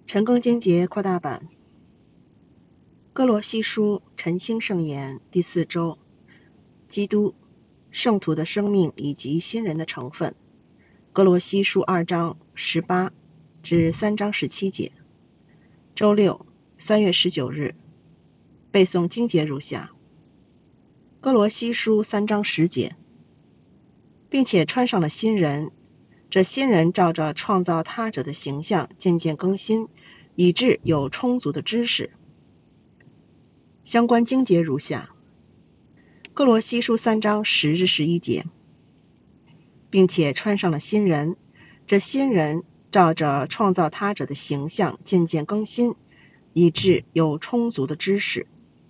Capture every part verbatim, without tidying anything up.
晨更经节扩大版，哥罗西书晨星圣言第四周，基督、圣徒的生命以及新人的成分。哥罗西书二章十八至三章十七节。周六，三月十九日，背诵经节如下：哥罗西书三章十节，并且穿上了新人，这新人照着创造他者的形象渐渐更新，以致有充足的知识。相关经节如下：哥罗西书三章十至十一节，并且穿上了新人，这新人照着创造他者的形象渐渐更新，以致有充足的知识。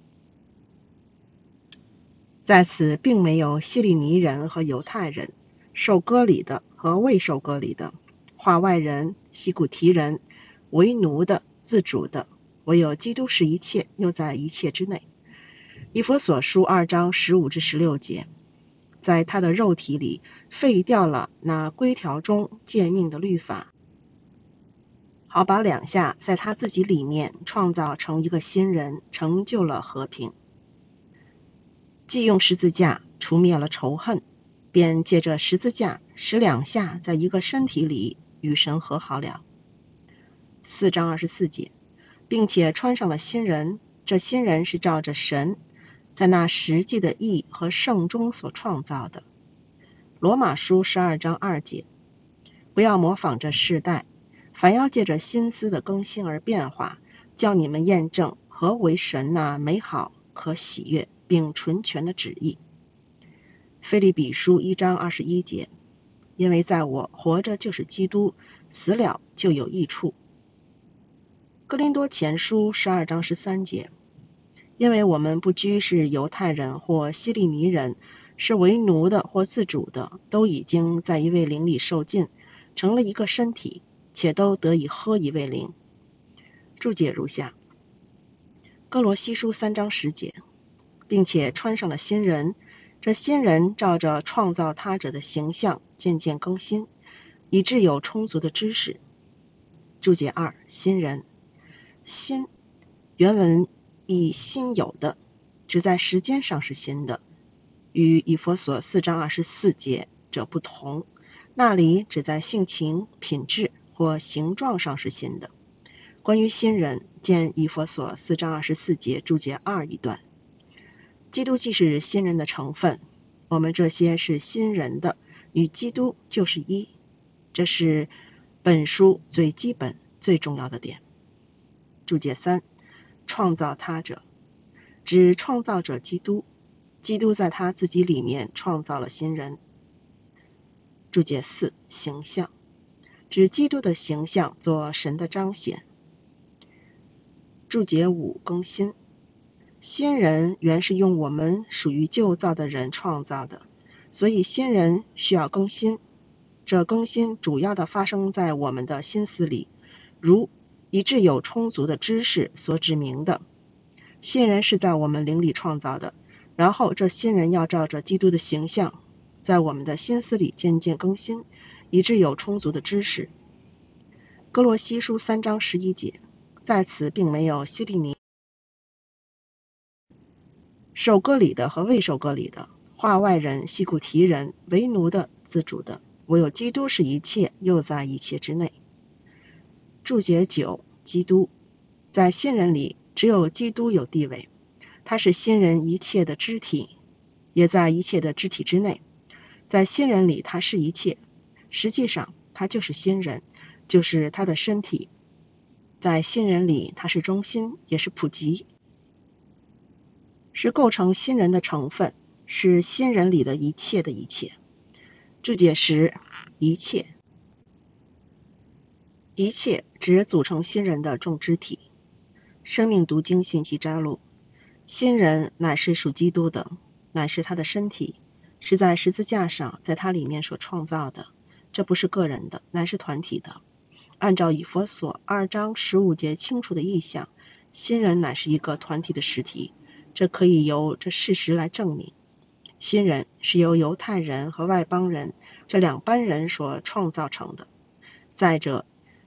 在此并没有希利尼人和犹太人，受割礼的和未受割礼的，化外人、西古提人，为奴的、自主的，唯有基督是一切，又在一切之内。以弗所书二章十五至十六节，在他的肉体里废掉了那规条中诫命的律法，好把两下在他自己里面创造成一个新人，成就了和平。既用十字架除灭了仇恨，便借着十字架使两下在一个身体里与神和好了。四章二十四节，并且穿上了新人，这新人是照着神在那实际的义和圣中所创造的。罗马书十二章二节，不要模仿这世代，反要借着心思的更新而变化，叫你们验证何为神那美好、可喜悦并纯全的旨意。腓立比书一章二十一节，因为在我活着就是基督，死了就有益处。哥林多前书十二章十三节，因为我们不拘是犹太人或希利尼人，是为奴的或自主的，都已经在一位灵里受浸，成了一个身体，且都得以喝一位灵。注解如下：哥罗西书三章十节，并且穿上了新人，这新人照着创造他者的形象渐渐更新，以致有充足的知识。注解二：新人，新原文以新有的，只在时间上是新的，与以弗所四章二十四节者不同，那里只在性情、品质或形状上是新的。关于新人，见以弗所四章二十四节注解二一段。基督既是新人的成分，我们这些是新人的，与基督就是一，这是本书最基本最重要的点。注解三：创造他者，指创造者基督，基督在他自己里面创造了新人。注解四：形象，指基督的形象做神的彰显。注解五：更新，新人原是用我们属于旧造的人创造的，所以新人需要更新。这更新主要的发生在我们的心思里，如以致有充足的知识所指明的。新人是在我们灵里创造的，然后这新人要照着基督的形象，在我们的心思里渐渐更新，以致有充足的知识。哥罗西书三章十一节，在此并没有希利尼、受割礼的和未受割礼的，化外人、西古提人，为奴的、自主的，唯有基督是一切，又在一切之内。注解九：基督，在新人里只有基督有地位，他是新人一切的肢体，也在一切的肢体之内。在新人里他是一切，实际上他就是新人，就是他的身体。在新人里他是中心，也是普及，是构成新人的成分，是新人里的一切的一切。注解十：一切，一切指组成新人的众肢体。生命读经信息摘录：新人乃是属基督的，乃是他的身体，是在十字架上在他里面所创造的，这不是个人的，乃是团体的。按照以弗所二章十五节清楚的意象，新人乃是一个团体的实体，这可以由这事实来证明。新人是由犹太人和外邦人这两班人所创造成的。再者，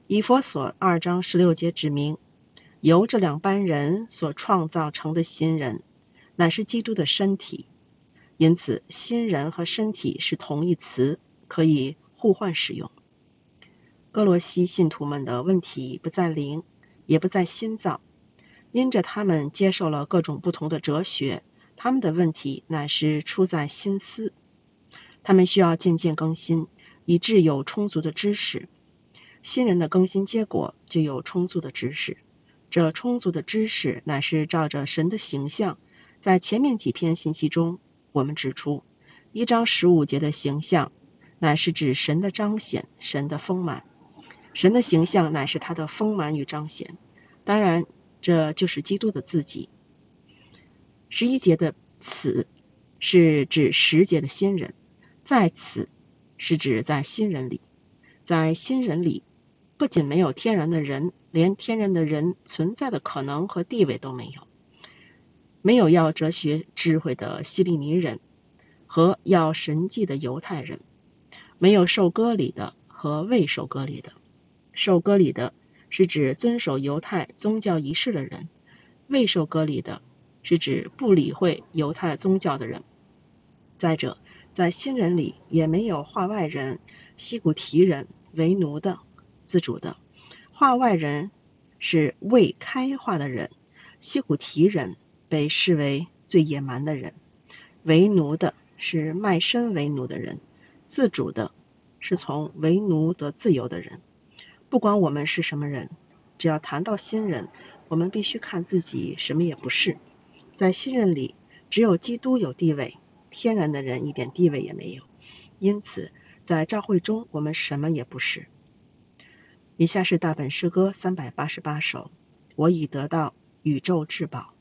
以弗所二章十六节指明，由这两班人所创造成的新人，乃是基督的身体。因此，新人和身体是同义词，可以互换使用。哥罗西信徒们的问题不在灵，也不在新造，因着他们接受了各种不同的哲学，他们的问题乃是出在心思。他们需要渐渐更新，以致有充足的知识。新人的更新结果就有充足的知识。这充足的知识乃是照着神的形象。在前面几篇信息中，我们指出一章十五节的形象乃是指神的彰显，神的丰满。神的形象乃是他的丰满与彰显，当然这就是基督的自己。十一节的此是指十节的新人，在此是指在新人里。在新人里不仅没有天然的人，连天然的人存在的可能和地位都没有。没有要哲学智慧的希利尼人和要神迹的犹太人，没有受割礼的和未受割礼的。受割礼的是指遵守犹太宗教仪式的人，未受割礼的是指不理会犹太宗教的人。再者，在新人里也没有化外人、西古提人、为奴的、自主的。化外人是未开化的人，西古提人被视为最野蛮的人，为奴的是卖身为奴的人，自主的是从为奴得自由的人。不管我们是什么人，只要谈到新人，我们必须看自己什么也不是。在新人里，只有基督有地位，天然的人一点地位也没有。因此，在教会中，我们什么也不是。以下是大本诗歌三百八十八首，我已得到宇宙至宝。